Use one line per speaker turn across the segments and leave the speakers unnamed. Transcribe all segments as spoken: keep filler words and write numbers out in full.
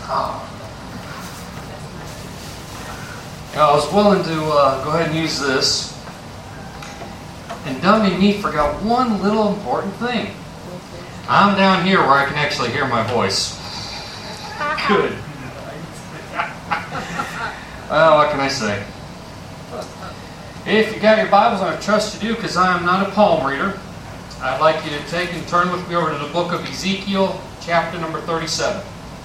Oh. I was willing to uh, go ahead and use this. And dummy me forgot one little important thing. I'm down here where I can actually hear my voice. Good. Well, what can I say? If you got your Bibles, I trust you do, because I am not a palm reader. I'd like you to take and turn with me over to the book of Ezekiel, chapter number thirty-seven.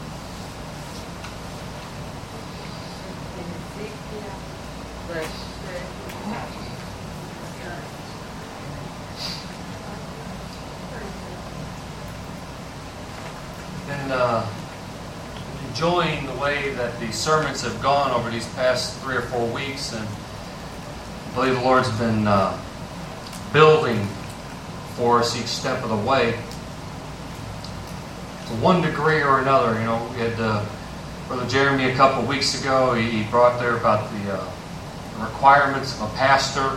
And uh, enjoying the way that the sermons have gone over these past three or four weeks, and I believe the Lord's been uh, building for us each step of the way. To one degree or another, you know, we had uh, Brother Jeremy a couple of weeks ago. He, he brought there about the, uh, the requirements of a pastor,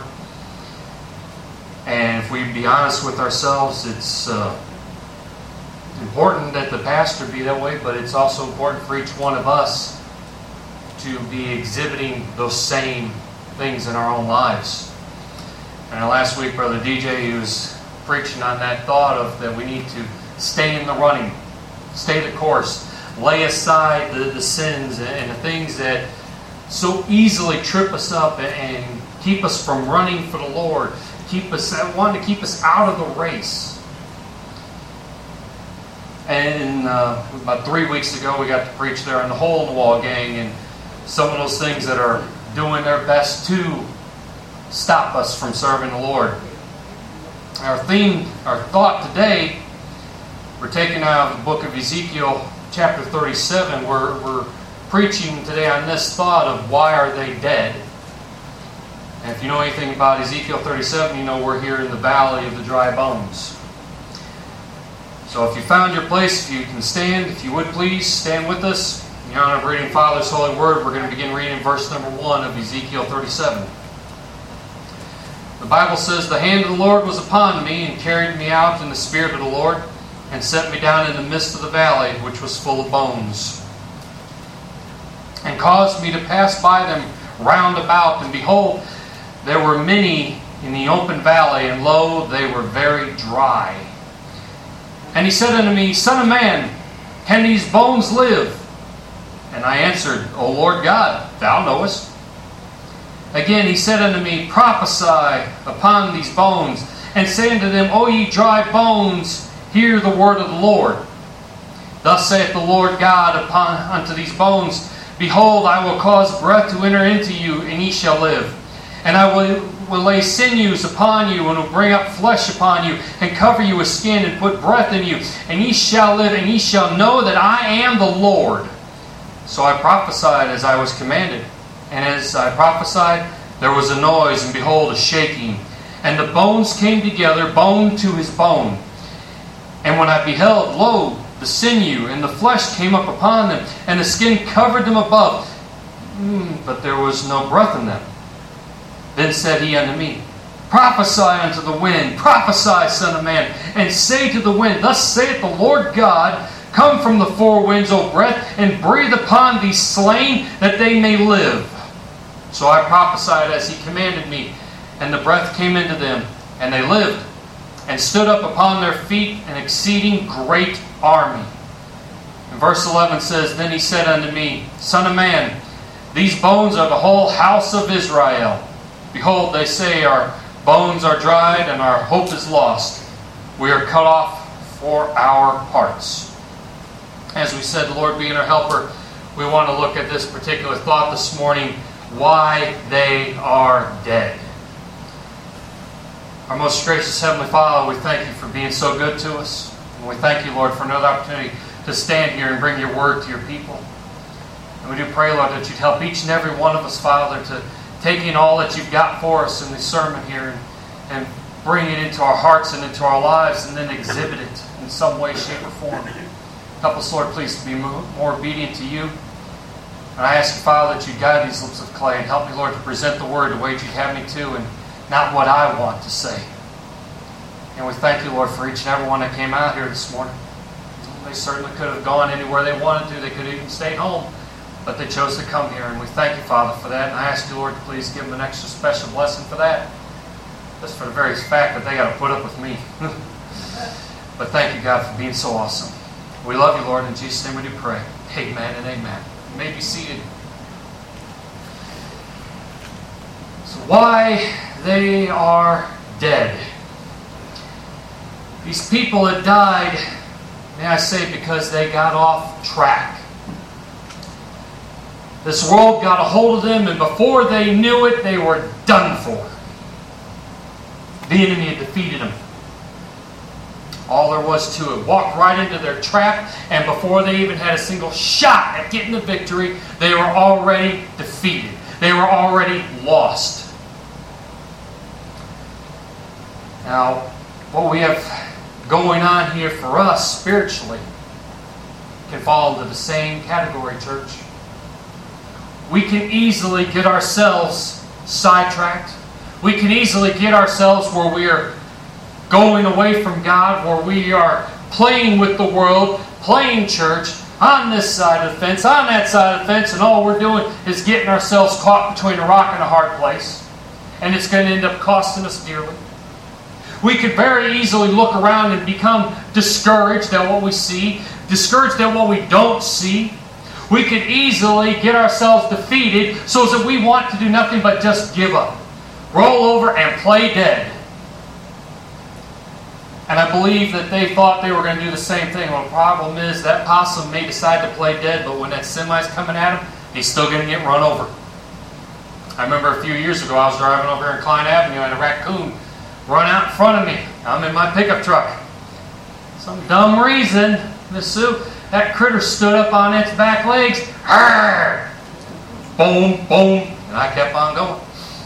and if we be honest with ourselves, it's uh, important that the pastor be that way, but it's also important for each one of us to be exhibiting those same things in our own lives. And last week, Brother D J, he was preaching on that thought of that we need to stay in the running, stay the course, lay aside the, the sins and the things that so easily trip us up and keep us from running for the Lord, keep us want to keep us out of the race. And uh, about three weeks ago, we got to preach there on the Hole in the Wall gang, and some of those things that are doing their best to stop us from serving the Lord. Our theme, our thought today, we're taking out of the book of Ezekiel, chapter thirty-seven. We're, we're preaching today on this thought of why are they dead? And if you know anything about Ezekiel thirty-seven, you know we're here in the valley of the dry bones. So if you found your place, if you can stand, if you would please stand with us. In the honor of reading Father's holy word, we're going to begin reading verse number one of Ezekiel thirty-seven. The Bible says, "The hand of the Lord was upon me, and carried me out in the spirit of the Lord, and set me down in the midst of the valley, which was full of bones, and caused me to pass by them round about. And behold, there were many in the open valley, and lo, they were very dry. And he said unto me, Son of man, can these bones live? And I answered, O Lord God, thou knowest. Again he said unto me, Prophesy upon these bones, and say unto them, O ye dry bones, hear the word of the Lord. Thus saith the Lord God upon unto these bones, Behold, I will cause breath to enter into you, and ye shall live. And I will, will lay sinews upon you, and will bring up flesh upon you, and cover you with skin, and put breath in you. And ye shall live, and ye shall know that I am the Lord. So I prophesied as I was commanded. And as I prophesied, there was a noise, and behold, a shaking. And the bones came together, bone to his bone. And when I beheld, lo, the sinew and the flesh came up upon them, and the skin covered them above. Mm, but there was no breath in them. Then said he unto me, Prophesy unto the wind, prophesy, son of man, and say to the wind, Thus saith the Lord God, Come from the four winds, O breath, and breathe upon these slain, that they may live. So I prophesied as he commanded me, and the breath came into them, and they lived, and stood up upon their feet, an exceeding great army. And verse eleven says, Then he said unto me, Son of man, these bones are the whole house of Israel. Behold, they say, Our bones are dried, and our hope is lost. We are cut off for our parts. As we said, the Lord being our helper, we want to look at this particular thought this morning, why they are dead. Our most gracious Heavenly Father, we thank you for being so good to us. And we thank you, Lord, for another opportunity to stand here and bring your word to your people. And we do pray, Lord, that you'd help each and every one of us, Father, to take in all that you've got for us in this sermon here and, and bring it into our hearts and into our lives, and then exhibit it in some way, shape, or form. Help us, Lord, please, to be more obedient to you. And I ask you, Father, that you guide these lips of clay, and help me, Lord, to present the word the way you'd have me to, and not what I want to say. And we thank you, Lord, for each and every one that came out here this morning. They certainly could have gone anywhere they wanted to. They could have even stayed home. But they chose to come here. And we thank you, Father, for that. And I ask you, Lord, to please give them an extra special blessing for that. Just for the very fact that they got to put up with me. But thank you, God, for being so awesome. We love you, Lord. In Jesus' name we do pray. Amen and amen. You may be seated. So why they are dead. These people had died, may I say, because they got off track. This world got a hold of them, and before they knew it, they were done for. The enemy had defeated them. All there was to it. Walked right into their trap, and before they even had a single shot at getting the victory, they were already defeated. They were already lost. Now, what we have going on here for us spiritually can fall into the same category, church. We can easily get ourselves sidetracked. We can easily get ourselves where we are going away from God, where we are playing with the world, playing church, on this side of the fence, on that side of the fence, and all we're doing is getting ourselves caught between a rock and a hard place. And it's going to end up costing us dearly. We could very easily look around and become discouraged at what we see, discouraged at what we don't see. We could easily get ourselves defeated so that we want to do nothing but just give up. Roll over and play dead. And I believe that they thought they were going to do the same thing. Well, the problem is that possum may decide to play dead, but when that semi's coming at him, he's still going to get run over. I remember a few years ago I was driving over here in Klein Avenue and a raccoon run out in front of me. I'm in my pickup truck. Some dumb reason, Miss Sue, that critter stood up on its back legs. Arrgh! Boom, boom. And I kept on going.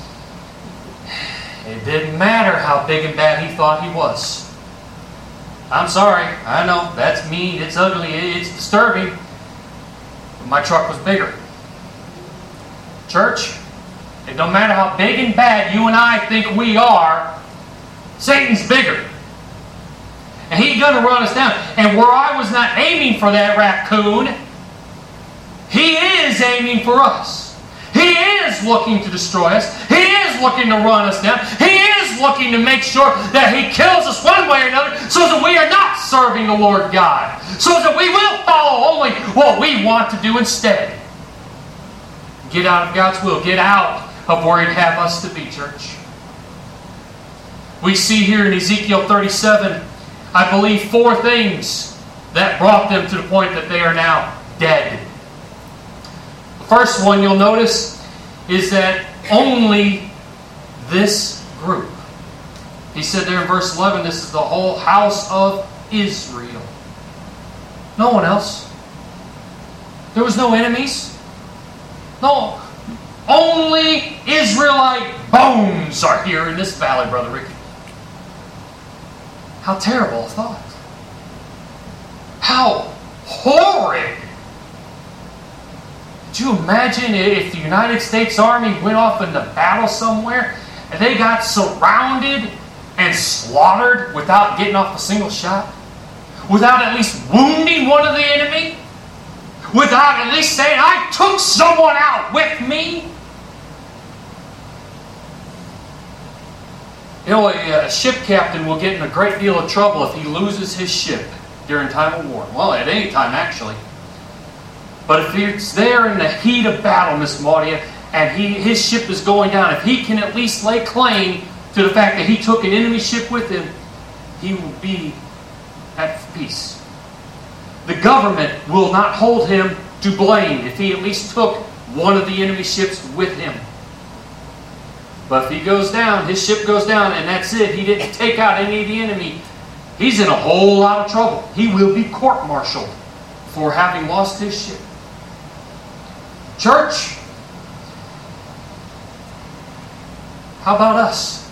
It didn't matter how big and bad he thought he was. I'm sorry. I know. That's mean. It's ugly. It's disturbing. But my truck was bigger. Church, it don't matter how big and bad you and I think we are, Satan's bigger. And he's going to run us down. And where I was not aiming for that raccoon, he is aiming for us. He is looking to destroy us. He is looking to run us down. He is looking to make sure that he kills us one way or another so that we are not serving the Lord God. So that we will follow only what we want to do instead. Get out of God's will. Get out of where He'd have us to be, church. We see here in Ezekiel thirty-seven, I believe, four things that brought them to the point that they are now dead. The first one you'll notice is that only this group. He said there in verse eleven, this is the whole house of Israel. No one else. There was no enemies. No. Only Israelite bones are here in this valley, Brother Ricky. How terrible a thought. How horrid. Could you imagine if the United States Army went off into battle somewhere and they got surrounded and slaughtered without getting off a single shot? Without at least wounding one of the enemy? Without at least saying, I took someone out with me? You know, a, a ship captain will get in a great deal of trouble if he loses his ship during time of war. Well, at any time, actually. But if it's there in the heat of battle, Miss Maudia, and he, his ship is going down, if he can at least lay claim to the fact that he took an enemy ship with him, he will be at peace. The government will not hold him to blame if he at least took one of the enemy ships with him. But if he goes down, his ship goes down, and that's it, he didn't take out any of the enemy, he's in a whole lot of trouble. He will be court-martialed for having lost his ship. Church, how about us?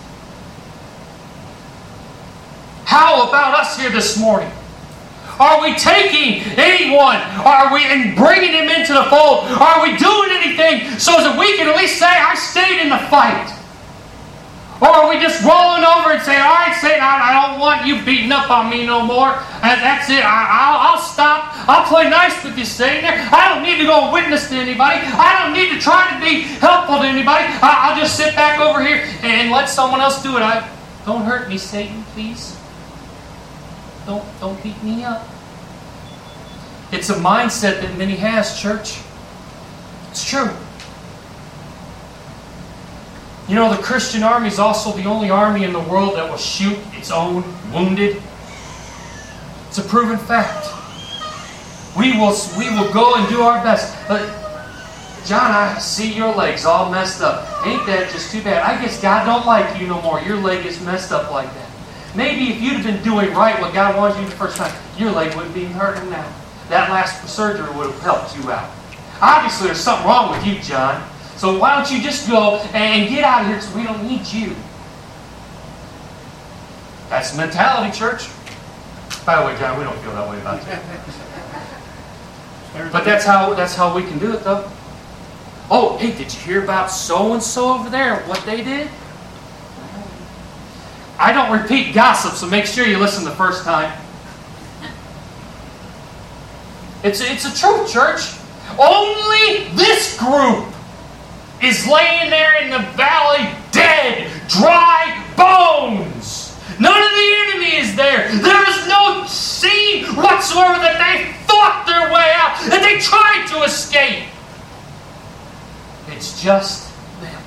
How about us here this morning? Are we taking anyone? Are we and bringing him into the fold? Are we doing anything so that we can at least say, I stayed in the fight? Or are we just rolling over and saying, all right, Satan, I, I don't want you beating up on me no more. And that's it. I, I'll, I'll stop. I'll play nice with you, Satan. I don't need to go and witness to anybody. I don't need to try to be helpful to anybody. I, I'll just sit back over here and let someone else do it. I, don't hurt me, Satan, please. Don't, don't beat me up. It's a mindset that many has, church. It's true. You know, the Christian army is also the only army in the world that will shoot its own wounded. It's a proven fact. We will, we will go and do our best. But, John, I see your legs all messed up. Ain't that just too bad? I guess God don't like you no more. Your leg is messed up like that. Maybe if you'd have been doing right what God wanted you the first time, your leg wouldn't be hurting now. That last surgery would have helped you out. Obviously, there's something wrong with you, John. So why don't you just go and get out of here because we don't need you. That's the mentality, church. By the way, John, we don't feel that way about you. But that's how, that's how we can do it, though. Oh, hey, did you hear about so-and-so over there, what they did? I don't repeat gossip, so make sure you listen the first time. It's, it's a truth, church. Only this group is laying there in the valley dead, dry bones. None of the enemy is there. There is no scene whatsoever that they fought their way out, that they tried to escape. It's just them.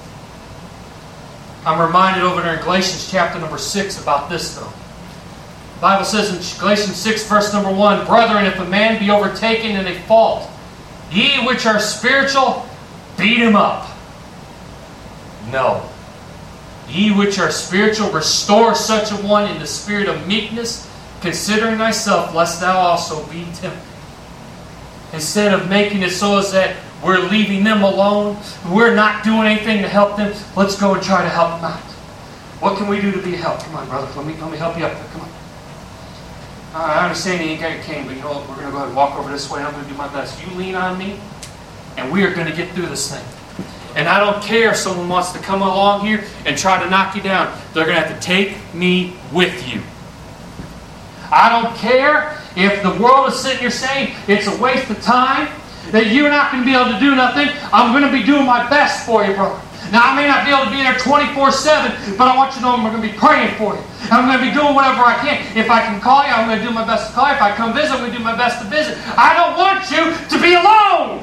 I'm reminded over there in Galatians chapter number six about this though. The Bible says in Galatians six verse number one, Brethren, if a man be overtaken in a fault, ye which are spiritual, beat him up. No. Ye which are spiritual, restore such a one in the spirit of meekness, considering thyself, lest thou also be tempted. Instead of making it so as that we're leaving them alone, we're not doing anything to help them, let's go and try to help them out. What can we do to be a help? Come on, brother, let me, let me help you up there. Come on. I understand you ain't got your cane, but you know what? We're going to go ahead and walk over this way. I'm going to do my best. You lean on me, and we are going to get through this thing. And I don't care if someone wants to come along here and try to knock you down. They're going to have to take me with you. I don't care if the world is sitting here saying it's a waste of time, that you're not going to be able to do nothing. I'm going to be doing my best for you, brother. Now, I may not be able to be there twenty-four seven, but I want you to know I'm going to be praying for you. I'm going to be doing whatever I can. If I can call you, I'm going to do my best to call you. If I come visit, I'm going to do my best to visit. I don't want you to be alone.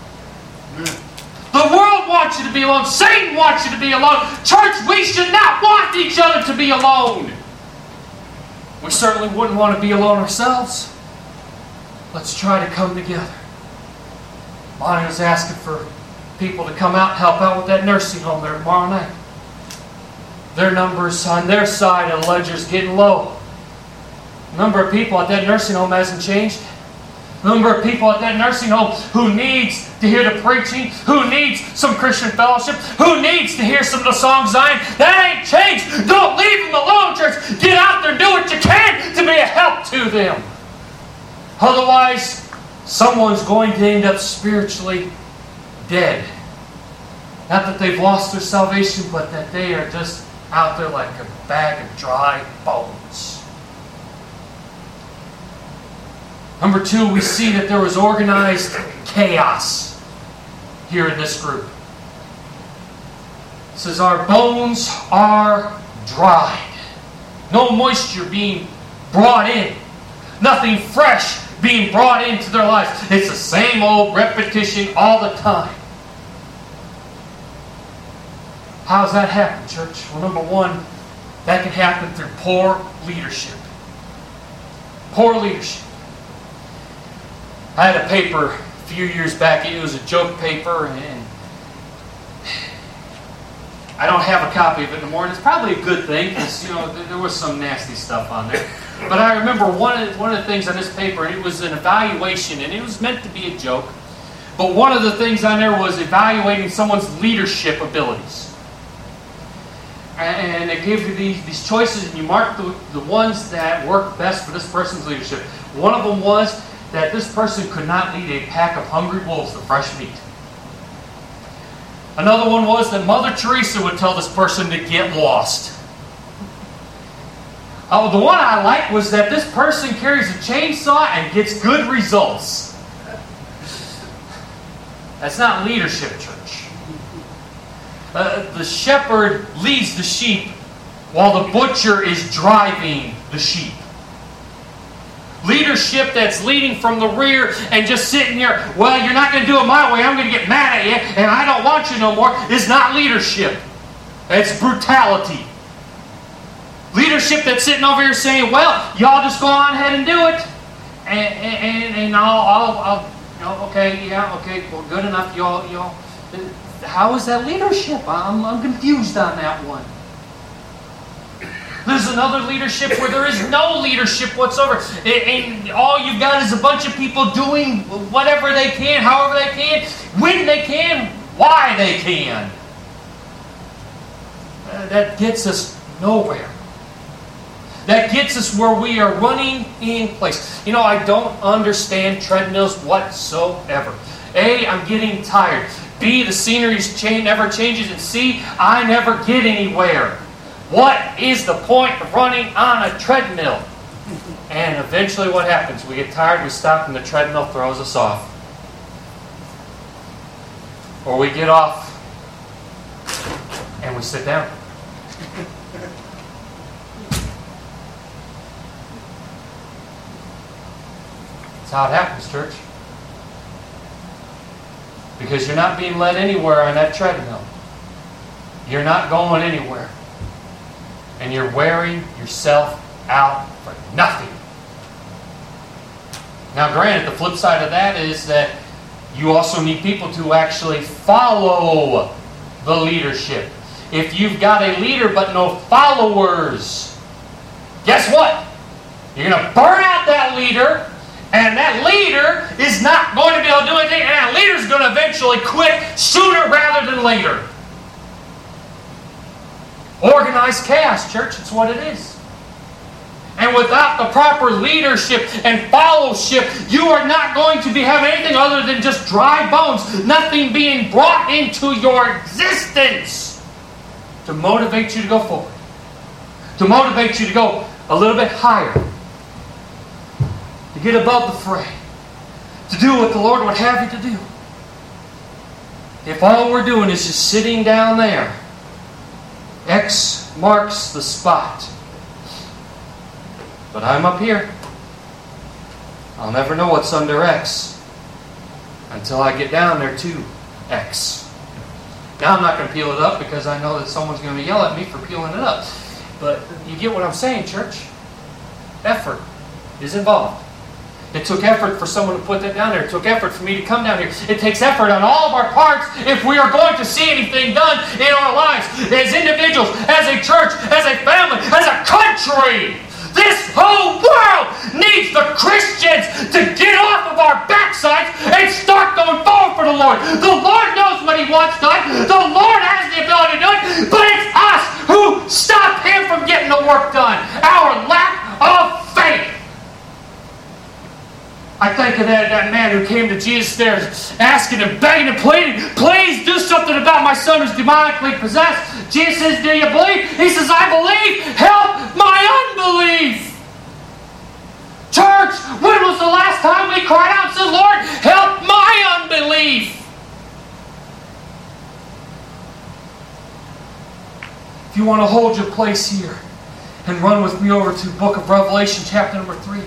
The world wants you to be alone. Satan wants you to be alone. Church, we should not want each other to be alone. We certainly wouldn't want to be alone ourselves. Let's try to come together. Bonnie was asking for people to come out and help out with that nursing home there tomorrow night. Their numbers on their side of the ledger is getting low. The number of people at that nursing home hasn't changed. The number of people at that nursing home who needs to hear the preaching, who needs some Christian fellowship, who needs to hear some of the songs Zion, that ain't changed. Don't leave them alone, church. Get out there and do what you can to be a help to them. Otherwise, someone's going to end up spiritually dead. Not that they've lost their salvation, but that they are just out there like a bag of dry bones. Number two, we see that there was organized chaos here in this group. It says, our bones are dried. No moisture being brought in. Nothing fresh being brought into their lives. It's the same old repetition all the time. How does that happen, church? Well, number one, that can happen through poor leadership. Poor leadership. I had a paper a few years back. It was a joke paper, and I don't have a copy of it anymore. And it's probably a good thing because, you know, there was some nasty stuff on there. But I remember one of, one of the things on this paper, it was an evaluation, and it was meant to be a joke. But one of the things on there was evaluating someone's leadership abilities. And it gave you these, these choices, and you mark the, the ones that work best for this person's leadership. One of them was that this person could not lead a pack of hungry wolves to fresh meat. Another one was that Mother Teresa would tell this person to get lost. Oh, the one I liked was that this person carries a chainsaw and gets good results. That's not leadership, church. Uh, the shepherd leads the sheep while the butcher is driving the sheep. Leadership that's leading from the rear and just sitting here, well, you're not going to do it my way, I'm going to get mad at you, and I don't want you no more, is not leadership. It's brutality. Leadership that's sitting over here saying, well, y'all just go on ahead and do it. And, and, and I'll, I'll, I'll, okay, yeah, okay, well, good enough, y'all, y'all. How is that leadership? I'm, I'm confused on that one. There's another leadership where there is no leadership whatsoever. And all you've got is a bunch of people doing whatever they can, however they can, when they can, why they can. That gets us nowhere. That gets us where we are running in place. You know, I don't understand treadmills whatsoever. A, I'm getting tired. B, the scenery never changes. And C, I never get anywhere. What is the point of running on a treadmill? And eventually what happens? We get tired, we stop, and the treadmill throws us off. Or we get off and we sit down. That's how it happens, church. Because you're not being led anywhere on that treadmill. You're not going anywhere. And you're wearing yourself out for nothing. Now granted, the flip side of that is that you also need people to actually follow the leadership. If you've got a leader but no followers, guess what? You're going to burn out that leader, and that leader is not going to be able to do anything, and that leader is going to eventually quit sooner rather than later. Organized chaos, church, it's what it is. And without the proper leadership and fellowship, you are not going to be having anything other than just dry bones. Nothing being brought into your existence to motivate you to go forward. To motivate you to go a little bit higher. To get above the fray. To do what the Lord would have you to do. If all we're doing is just sitting down there, X marks the spot. But I'm up here. I'll never know what's under X until I get down there to X. Now I'm not going to peel it up because I know that someone's going to yell at me for peeling it up. But you get what I'm saying, church? Effort is involved. It took effort for someone to put that down there. It took effort for me to come down here. It takes effort on all of our parts if we are going to see anything done in our lives. As individuals, as a church, as a family, as a country. This whole world needs the Christians to get off of our backsides and start going forward for the Lord. The Lord knows what He wants done. The Lord has the ability to do it. But it's us who stop Him from getting the work done. Our lack of faith. I think of that, that man who came to Jesus there asking Him, begging and pleading, please do something about my son who's demonically possessed. Jesus says, do you believe? He says, I believe. Help my unbelief. Church, when was the last time we cried out and said, Lord, help my unbelief? If you want to hold your place here and run with me over to the book of Revelation, chapter number three.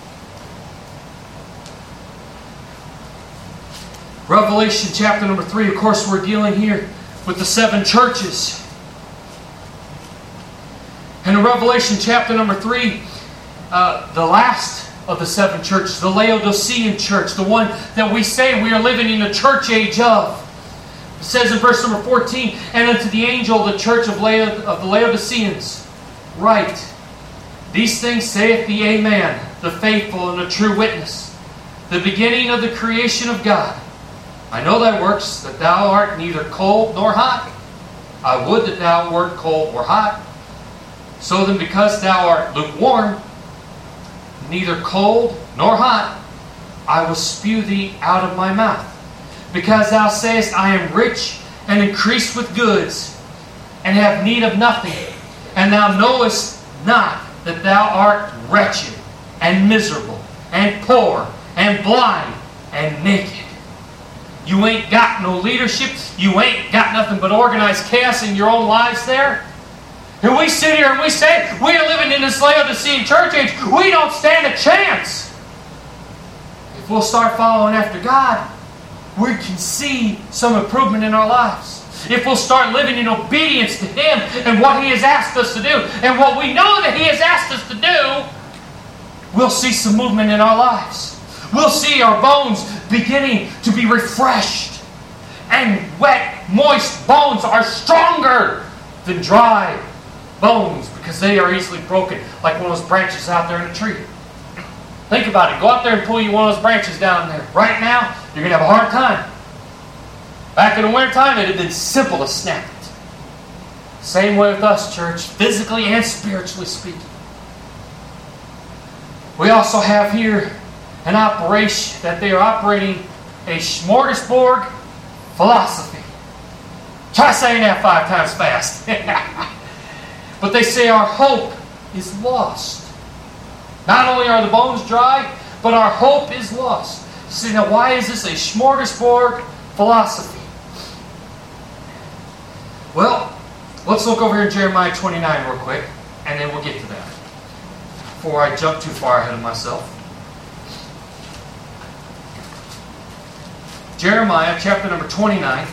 Revelation chapter number three, of course we're dealing here with the seven churches. And in Revelation chapter number three, uh, the last of the seven churches, the Laodicean church, the one that we say we are living in the church age of. It says in verse number fourteen, and unto the angel of the church of, Laod- of the Laodiceans, write, these things saith the Amen, the faithful and the true witness, the beginning of the creation of God. I know thy works, that thou art neither cold nor hot. I would that thou wert cold or hot. So then, because thou art lukewarm, neither cold nor hot, I will spew thee out of my mouth. Because thou sayest, I am rich and increased with goods, and have need of nothing. And thou knowest not that thou art wretched, and miserable, and poor, and blind, and naked. You ain't got no leadership. You ain't got nothing but organized chaos in your own lives there. And we sit here and we say, we are living in this Laodicean church age. We don't stand a chance. If we'll start following after God, we can see some improvement in our lives. If we'll start living in obedience to Him and what He has asked us to do, and what we know that He has asked us to do, we'll see some movement in our lives. We'll see our bones beginning to be refreshed. And wet, moist bones are stronger than dry bones because they are easily broken, like one of those branches out there in a tree. Think about it. Go out there and pull you one of those branches down there. Right now, you're going to have a hard time. Back in the wintertime, it had been simple to snap it. Same way with us, church, physically and spiritually speaking. We also have here an operation that they are operating a smorgasbord philosophy. Try saying that five times fast. But they say our hope is lost. Not only are the bones dry, but our hope is lost. See, now why is this a smorgasbord philosophy? Well, let's look over here in Jeremiah twenty-nine real quick, and then we'll get to that before I jump too far ahead of myself. Jeremiah chapter number twenty-nine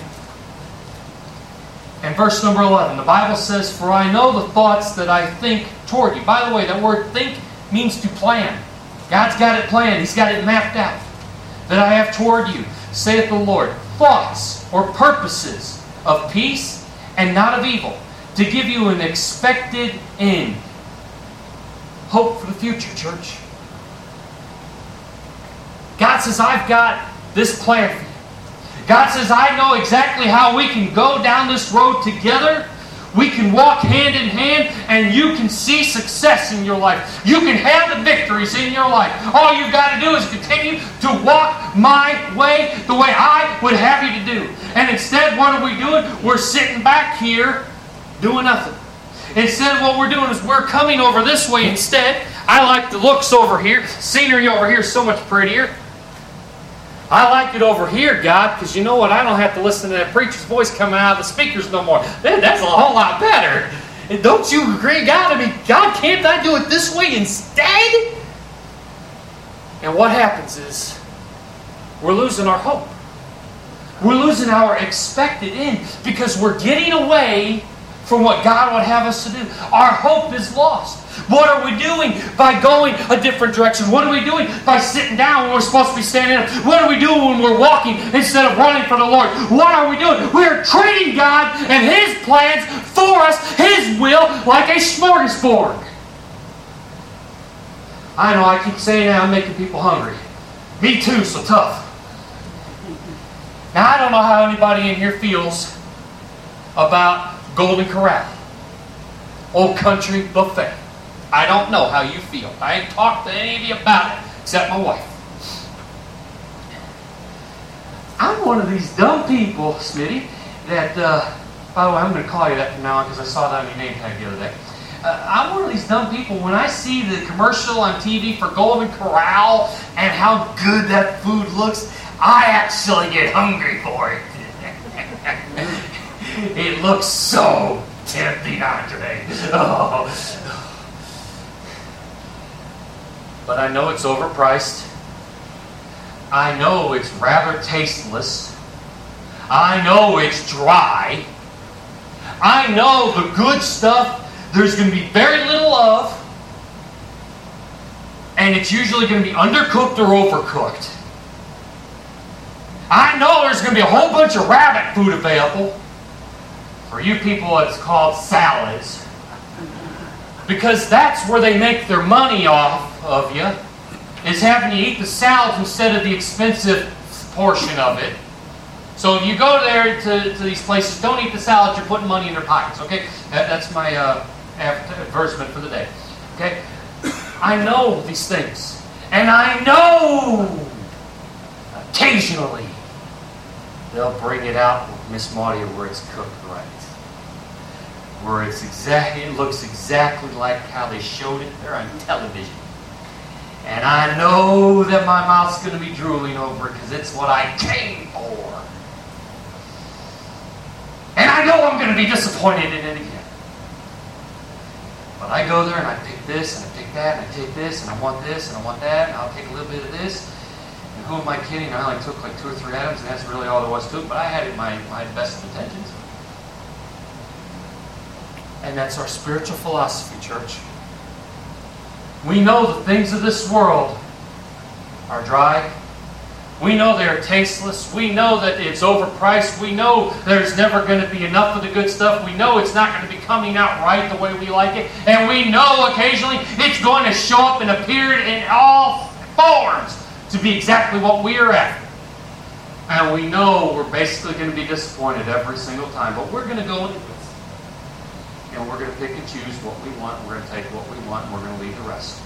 and verse number eleven. The Bible says, "For I know the thoughts that I think toward you." By the way, that word think means to plan. God's got it planned. He's got it mapped out. "That I have toward you, saith the Lord, thoughts or purposes of peace and not of evil, to give you an expected end." Hope for the future, church. God says, I've got this plan for you. God says, I know exactly how we can go down this road together. We can walk hand in hand, and you can see success in your life. You can have the victories in your life. All you've got to do is continue to walk my way, the way I would have you to do. And instead, what are we doing? We're sitting back here doing nothing. Instead, what we're doing is we're coming over this way instead. I like the looks over here. Scenery over here is so much prettier. I like it over here, God, because you know what? I don't have to listen to that preacher's voice coming out of the speakers no more. Man, that's a whole lot better. And don't you agree, God? I mean, God, can't I do it this way instead? And what happens is we're losing our hope. We're losing our expected end because we're getting away from what God would have us to do. Our hope is lost. What are we doing by going a different direction? What are we doing by sitting down when we're supposed to be standing up? What are we doing when we're walking instead of running for the Lord? What are we doing? We're treating God and His plans for us, His will, like a smorgasbord. I know I keep saying that I'm making people hungry. Me too, so tough. Now I don't know how anybody in here feels about Golden Corral, Old Country Buffet. I don't know how you feel. I ain't talked to any of you about it, except my wife. I'm one of these dumb people, Smitty, that, uh, by the way, I'm going to call you that from now on because I saw that on your name tag the other day. Uh, I'm one of these dumb people, when I see the commercial on T V for Golden Corral and how good that food looks, I actually get hungry for it. It looks so tempting on today. Oh. But I know it's overpriced. I know it's rather tasteless. I know it's dry. I know the good stuff there's going to be very little of. And it's usually going to be undercooked or overcooked. I know there's going to be a whole bunch of rabbit food available. For you people, it's called salads. Because that's where they make their money off of you, is having you eat the salads instead of the expensive portion of it. So if you go there to, to these places, don't eat the salads, you're putting money in their pockets. Okay? That, that's my uh, advertisement for the day. Okay? I know these things. And I know occasionally they'll bring it out with Miss Maudie where it's cooked right. Where it's exactly, it looks exactly like how they showed it there on television. And I know that my mouth's going to be drooling over it because it's what I came for. And I know I'm going to be disappointed in it again. But I go there and I pick this and I pick that and I take this and I want this and I want that and I'll take a little bit of this. And who am I kidding? I only took like two or three items and that's really all there was to it. But I had it in my, my best of intentions. And that's our spiritual philosophy, church. We know the things of this world are dry. We know they are tasteless. We know that it's overpriced. We know there's never going to be enough of the good stuff. We know it's not going to be coming out right the way we like it. And we know occasionally it's going to show up and appear in all forms to be exactly what we are after. And we know we're basically going to be disappointed every single time. But we're going to go into this. And we're going to pick and choose what we want. We're going to take what we want. And we're going to leave the rest.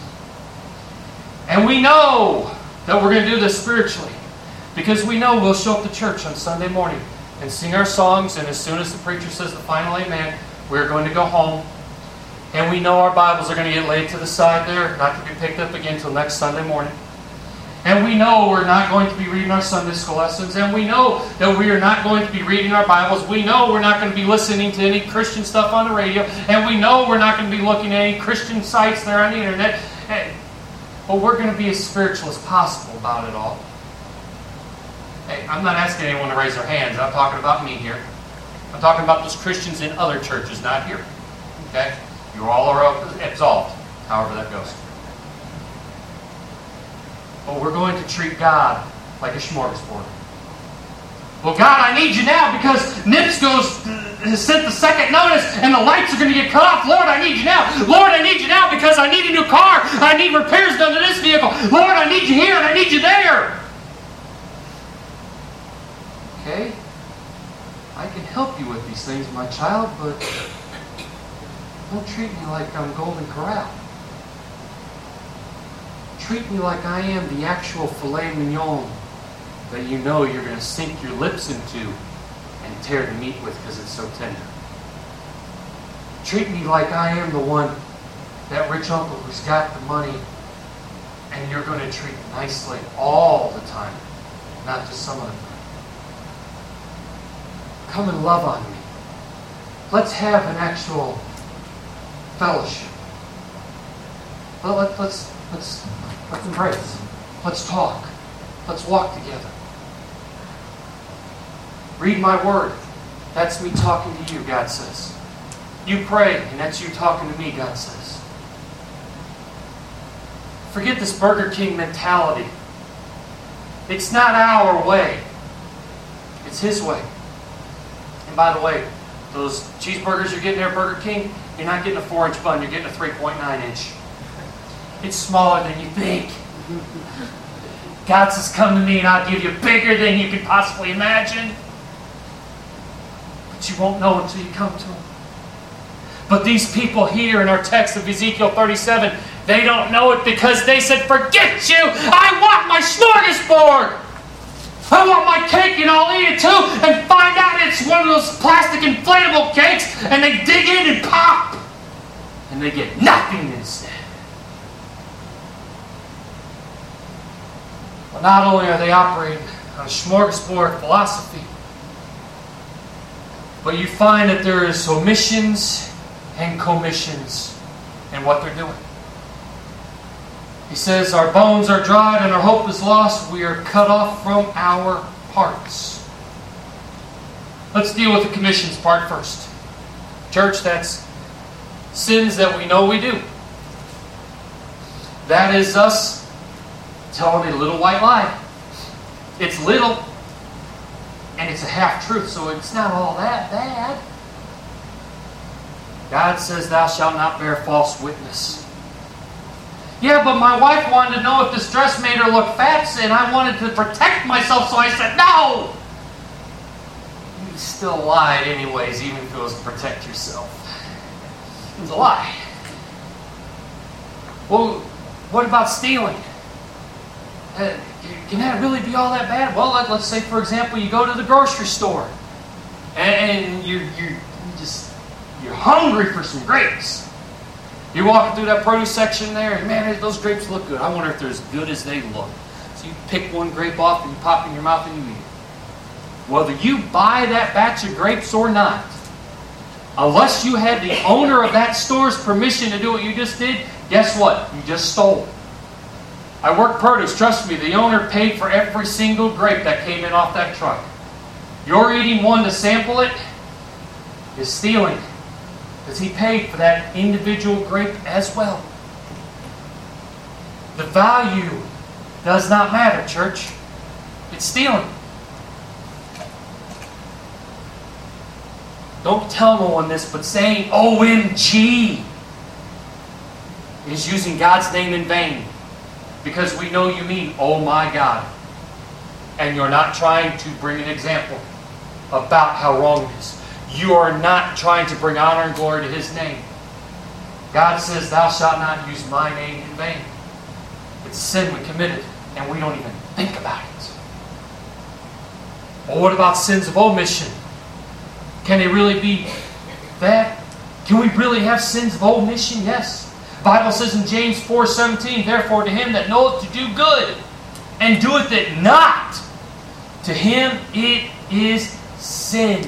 And we know that we're going to do this spiritually. Because we know we'll show up to church on Sunday morning and sing our songs. And as soon as the preacher says the final amen, we're going to go home. And we know our Bibles are going to get laid to the side there, not to be picked up again until next Sunday morning. And we know we're not going to be reading our Sunday school lessons. And we know that we are not going to be reading our Bibles. We know we're not going to be listening to any Christian stuff on the radio. And we know we're not going to be looking at any Christian sites there on the internet. But we're going to be as spiritual as possible about it all. Hey, I'm not asking anyone to raise their hands. I'm talking about me here. I'm talking about those Christians in other churches, not here. Okay? You all are absolved, however that goes. But we're going to treat God like a smorgasbord. Well, God, I need you now because NIPSCO's has sent the second notice and the lights are going to get cut off. Lord, I need you now. Lord, I need you now because I need a new car. I need repairs done to this vehicle. Lord, I need you here and I need you there. Okay? I can help you with these things, my child, but don't treat me like I'm Golden Corral. Treat me like I am the actual filet mignon that you know you're going to sink your lips into and tear the meat with because it's so tender. Treat me like I am the one, that rich uncle who's got the money, and you're going to treat nicely all the time, not just some of the time. Come and love on me. Let's have an actual fellowship. Well, let, let's let's let's embrace. Let's talk. Let's walk together. Read my word. That's me talking to you, God says. You pray, and that's you talking to me, God says. Forget this Burger King mentality. It's not our way. It's His way. And by the way, those cheeseburgers you're getting there at Burger King, you're not getting a four inch bun, you're getting a three point nine inch. It's smaller than you think. God says, come to me and I'll give you bigger than you could possibly imagine. But you won't know until you come to Him. But these people here in our text of Ezekiel thirty-seven, they don't know it because they said, forget you! I want my smorgasbord! I want my cake and I'll eat it too, and find out it's one of those plastic inflatable cakes, and they dig in and pop, and they get nothing instead. Well, not only are they operating on a smorgasbord philosophy, but you find that there is omissions and commissions in what they're doing. He says, our bones are dried and our hope is lost. We are cut off from our parts. Let's deal with the commissions part first. Church, that's sins that we know we do. That is us telling a little white lie. It's little, and it's a half-truth, so it's not all that bad. God says, thou shalt not bear false witness. Yeah, but my wife wanted to know if this dress made her look fat, and I wanted to protect myself, so I said, no! You still lied anyways, even if it was to protect yourself. It was a lie. Well, what about stealing? can that really be all that bad? Well, let, let's say, for example, you go to the grocery store and you're, you're just you're hungry for some grapes. You're walking through that produce section there, and man, those grapes look good. I wonder if they're as good as they look. So you pick one grape off and you pop it in your mouth and you eat it. Whether you buy that batch of grapes or not, unless you had the owner of that store's permission to do what you just did, guess what? You just stole it. I work produce. Trust me, the owner paid for every single grape that came in off that truck. You're eating one to sample it is stealing. Because he paid for that individual grape as well. The value does not matter, church. It's stealing. Don't tell no one this, but saying O M G is using God's name in vain. Because we know you mean, oh my God. And you're not trying to bring an example about how wrong it is. You are not trying to bring honor and glory to His name. God says, thou shalt not use my name in vain. It's a sin we committed, and we don't even think about it. Well, what about sins of omission? Can they really be that? Can we really have sins of omission? Yes. The Bible says in James four seventeen, therefore to him that knoweth to do good, and doeth it not, to him it is sin.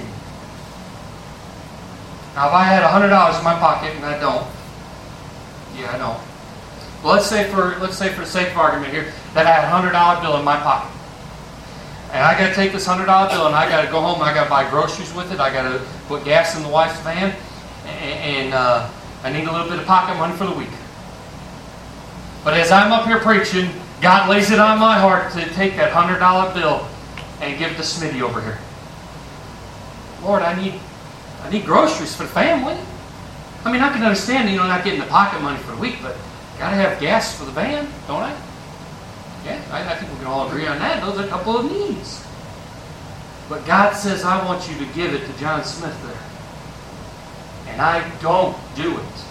Now if I had one hundred dollars in my pocket, and I don't, yeah I don't. Well, let's say for let's say for the sake of argument here, that I had a one hundred dollar bill in my pocket. And I got to take this one hundred dollar bill and I got to go home and I got to buy groceries with it. I got to put gas in the wife's van. And uh, I need a little bit of pocket money for the week. But as I'm up here preaching, God lays it on my heart to take that one hundred dollar bill and give it to Smitty over here. Lord, I need I need groceries for the family. I mean, I can understand, you know, not getting the pocket money for the week, but got to have gas for the van, don't I? Yeah, I, I think we can all agree on that. Those are a couple of needs. But God says, I want you to give it to John Smith there. And I don't do it.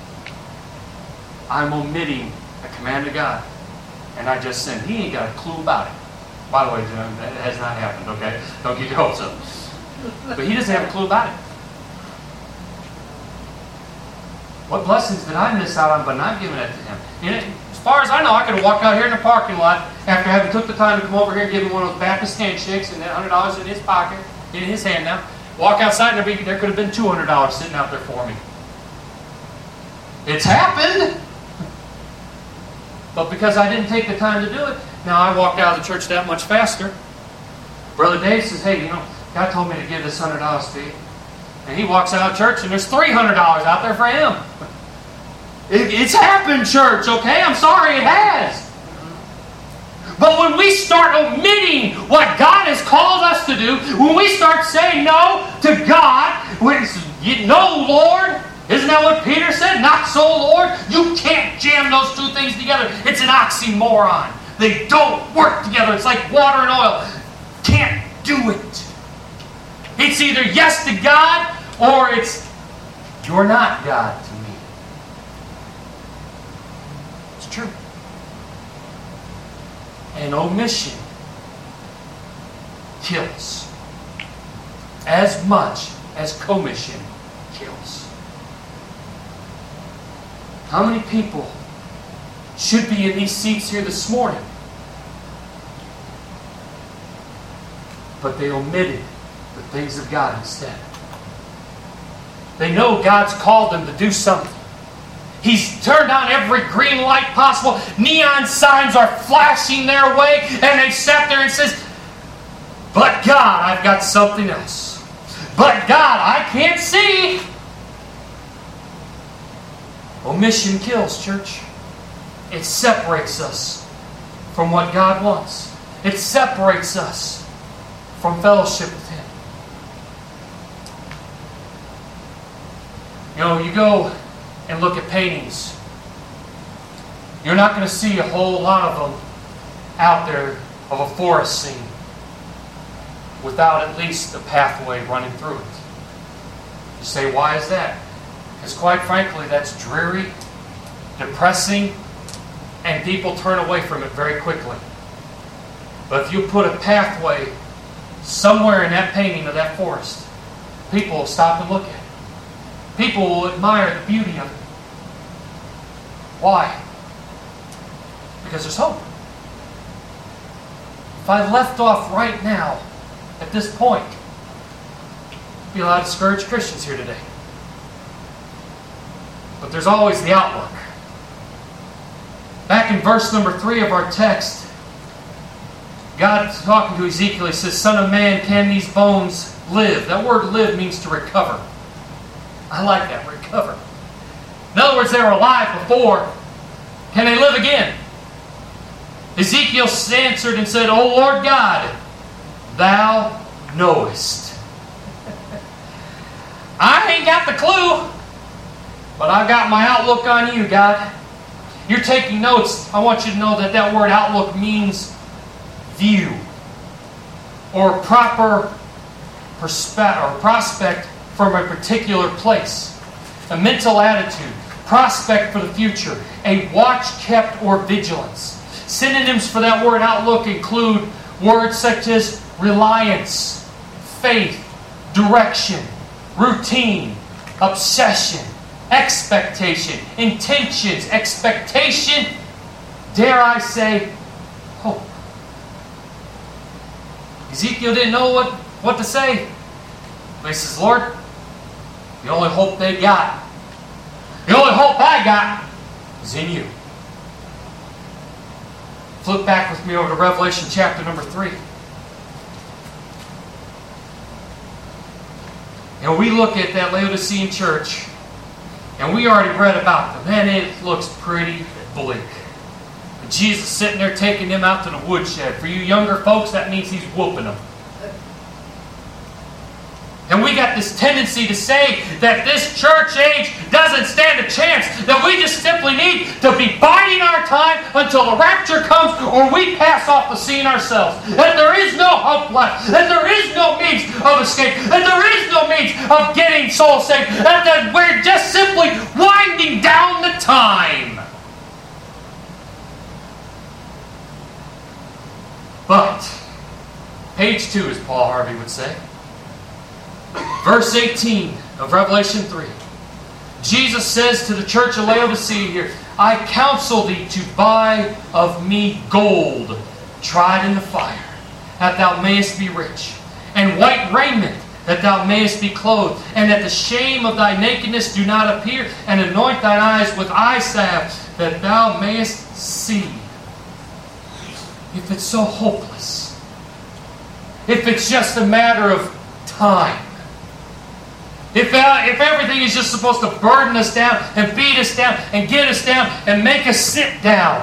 I'm omitting a command of God. And I just sin. He ain't got a clue about it. By the way, John, that has not happened, okay? Don't get your hopes up. But he doesn't have a clue about it. What blessings did I miss out on by not giving it to him? And it, as far as I know, I could have walked out here in the parking lot after having took the time to come over here and give him one of those Baptist handshakes and that one hundred dollars in his pocket, in his hand now. Walk outside and there, be, there could have been two hundred dollars sitting out there for me. It's happened! But because I didn't take the time to do it, now I walked out of the church that much faster. Brother Dave says, hey, you know, God told me to give this one hundred dollars to you. And he walks out of church and there's three hundred dollars out there for him. It, it's happened, church, okay? I'm sorry, it has. But when we start omitting what God has called us to do, when we start saying no to God, when no, Lord, isn't that what Peter said? Not so, Lord. You can't jam those two things together. It's an oxymoron. They don't work together. It's like water and oil. Can't do it. It's either yes to God or it's you're not God to me. It's true. And omission kills as much as commission kills. How many people should be in these seats here this morning, but they omitted the things of God instead? They know God's called them to do something. He's turned on every green light possible. Neon signs are flashing their way, and they sat there and says, but God, I've got something else. But God, I can't see. Omission kills, church. It separates us from what God wants. It separates us from fellowship with Him. You know, you go and look at paintings. You're not going to see a whole lot of them out there of a forest scene without at least a pathway running through it. You say, why is that? Because quite frankly, that's dreary, depressing, and people turn away from it very quickly. But if you put a pathway somewhere in that painting of that forest, people will stop and look at it. People will admire the beauty of it. Why? Because there's hope. If I left off right now, at this point, there'd be a lot of discouraged Christians here today. But there's always the outlook. Back in verse number three of our text, God talking to Ezekiel, He says, Son of man, can these bones live? That word live means to recover. I like that, recover. In other words, they were alive before. Can they live again? Ezekiel answered and said, O Lord God, Thou knowest. I ain't got the clue, but I've got my outlook on you, God. You're taking notes. I want you to know that that word outlook means view or proper perspe- or prospect from a particular place. A mental attitude, prospect for the future, a watch kept or vigilance. Synonyms for that word outlook include words such as reliance, faith, direction, routine, obsession, expectation, intentions, expectation, dare I say, hope. Ezekiel didn't know what, what to say. But he says, Lord, the only hope they got, the only hope I got is in you. Flip back with me over to Revelation chapter number three. And we look at that Laodicean church, and we already read about them. Man, it looks pretty bleak. And Jesus sitting there taking them out to the woodshed. For you younger folks, that means He's whooping them. And we got this tendency to say that this church age doesn't stand a chance. That we just simply need to be biding our time until the rapture comes or we pass off the scene ourselves. That there is no hope left. That there is no means of escape. That there is no means of getting soul saved. That, that we're just simply winding down the time. But, page two, as Paul Harvey would say. Verse eighteen of Revelation three. Jesus says to the church of Laodicea here, I counsel thee to buy of me gold tried in the fire, that thou mayest be rich, and white raiment, that thou mayest be clothed, and that the shame of thy nakedness do not appear, and anoint thine eyes with eye salve, that thou mayest see. If it's so hopeless, if it's just a matter of time, If, uh, if everything is just supposed to burden us down and beat us down and get us down and make us sit down,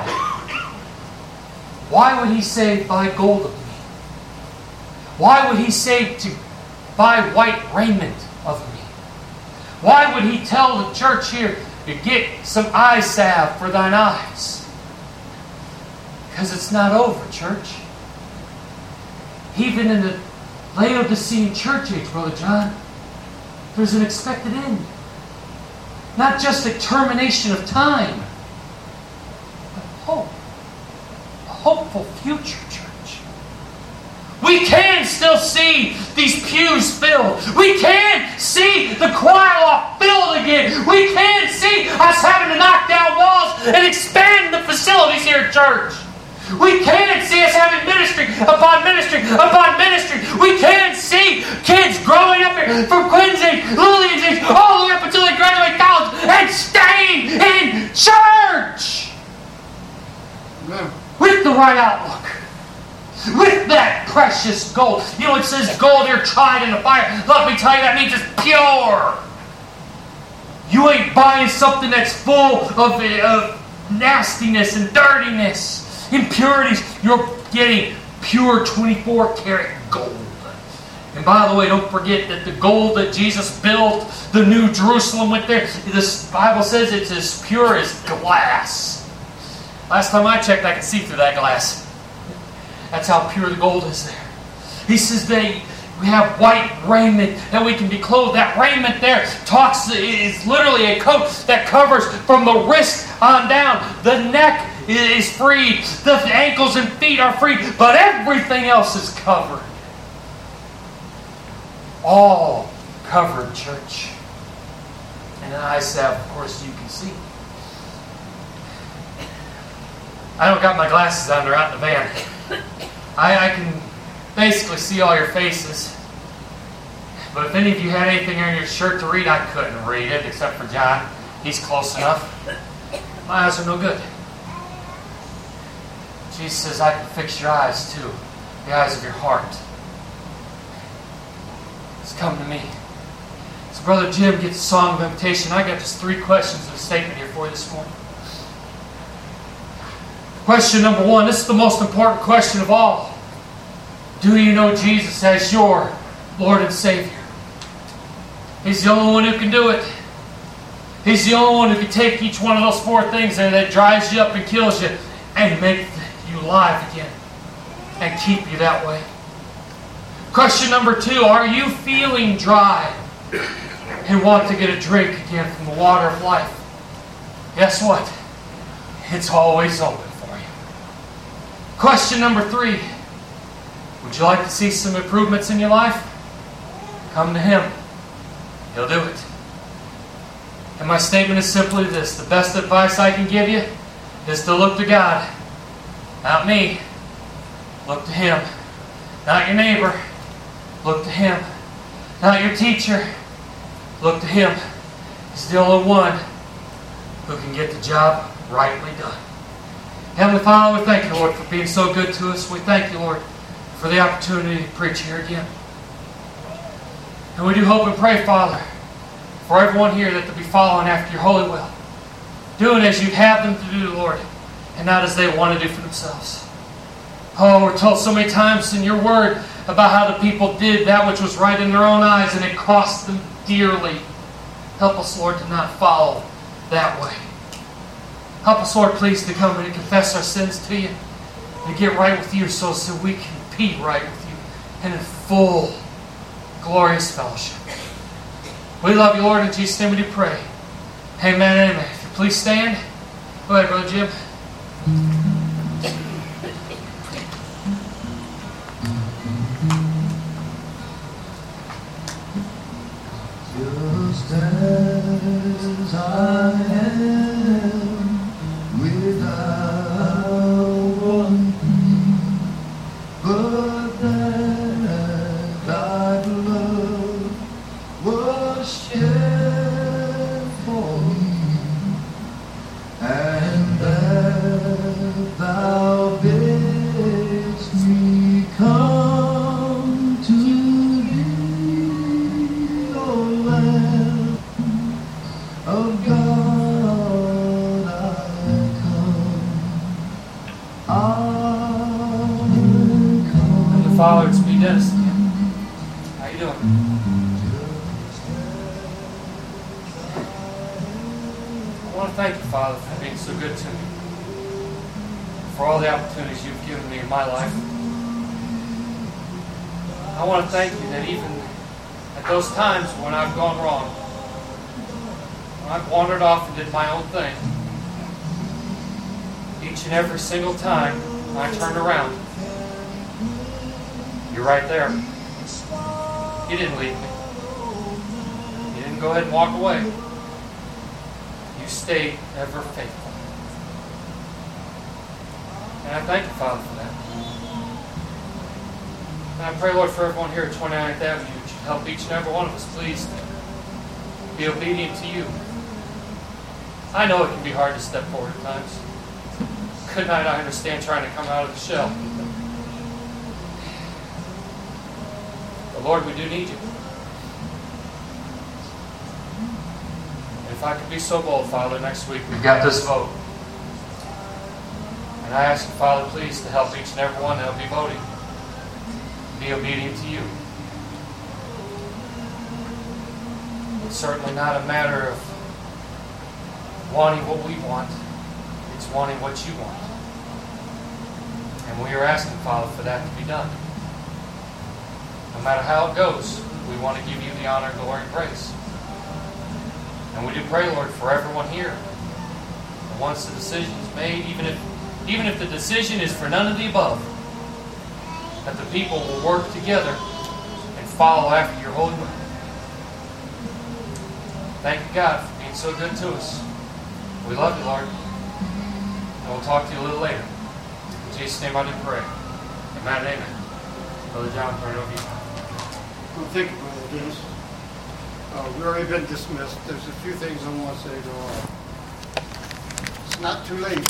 why would He say, buy gold of me? Why would He say to buy white raiment of me? Why would He tell the church here to get some eye salve for thine eyes? Because it's not over, church. Even in the Laodicean church age, Brother John, there's an expected end. Not just a termination of time, but hope. A hopeful future, church. We can still see these pews filled. We can see the choir loft filled again. We can see us having to knock down walls and expand the facilities here at church. We can see us having ministry upon ministry upon ministry. We can see kids growing up here from Quinn's age, Lillian's age, all the way up until they graduate college and staying in church. Amen. With the right outlook. With that precious gold. You know, it says gold here tried in the fire. Let me tell you, that means it's pure. You ain't buying something that's full of, of nastiness and dirtiness. Impurities. You're getting pure twenty-four karat gold. And by the way, don't forget that the gold that Jesus built the New Jerusalem with there, this Bible says it's as pure as glass. Last time I checked, I could see through that glass. That's how pure the gold is there. He says they we have white raiment that we can be clothed. That raiment there talks is literally a coat that covers from the wrist on down. The neck is free. The ankles and feet are free. But everything else is covered. All covered, church. And an eye salve, of course, you can see. I don't got my glasses on. They're out in the van. I, I can basically see all your faces. But if any of you had anything on your shirt to read, I couldn't read it, except for John. He's close enough. My eyes are no good. Jesus says, I can fix your eyes too. The eyes of your heart. It's come to me. So Brother Jim gets a song of invitation. I got just three questions and a statement here for you this morning. Question number one. This is the most important question of all. Do you know Jesus as your Lord and Savior? He's the only one who can do it. He's the only one who can take each one of those four things there that dries you up and kills you and make you alive again and keep you that way. Question number two. Are you feeling dry and want to get a drink again from the water of life? Guess what? It's always open for you. Question number three. Would you like to see some improvements in your life? Come to Him. He'll do it. And my statement is simply this. The best advice I can give you is to look to God. Not me. Look to Him. Not your neighbor. Look to Him. Not your teacher. Look to Him. He's the only one who can get the job rightly done. Heavenly Father, we thank you, Lord, for being so good to us. We thank you, Lord, for the opportunity to preach here again. And we do hope and pray, Father, for everyone here that to be following after your holy will. Doing as you have them to do, Lord, and not as they want to do for themselves. Oh, we're told so many times in your word about how the people did that which was right in their own eyes, and it cost them dearly. Help us, Lord, to not follow that way. Help us, Lord, please, to come and confess our sins to you and get right with you so, so we can be right with you and in full, glorious fellowship. We love you, Lord. In Jesus' name we do pray. Amen and amen. If you please stand. Go ahead, Brother Jim.
Just as I am without one plea, but that thy blood was shed for me, and that thou bidst me come to thee, O Lamb of God, I come, I come.
And the Father, it's me, Dennis. How you doing? I want to thank you, Father, for being so good to me. For all the opportunities you've given me in my life. I want to thank you that even at those times when I've gone wrong, when I've wandered off and did my own thing, each and every single time I turned around, you're right there. You didn't leave me. You didn't go ahead and walk away. You stayed ever faithful. And I thank you, Father, for that. And I pray, Lord, for everyone here at twenty-ninth Avenue, that you help each and every one of us, please, be obedient to you. I know it can be hard to step forward at times. Good night, I understand trying to come out of the shell. But Lord, we do need you. And if I could be so bold, Father, next week we've got this vote. And I ask you, Father, please, to help each and every one that will be voting be obedient to you. It's certainly not a matter of wanting what we want. It's wanting what you want. And we are asking, Father, for that to be done. No matter how it goes, we want to give you the honor, glory, and praise. And we do pray, Lord, for everyone here. And once the decision is made, even if even if the decision is for none of the above, that the people will work together and follow after your holy word. Thank you, God, for being so good to us. We love you, Lord. And we'll talk to you a little later. In Jesus' name I do pray. Amen and amen. Brother John, turn it over to you.
Well, thank you, Brother Dennis. Uh, we've already been dismissed. There's a few things I want to say to all. It's not too late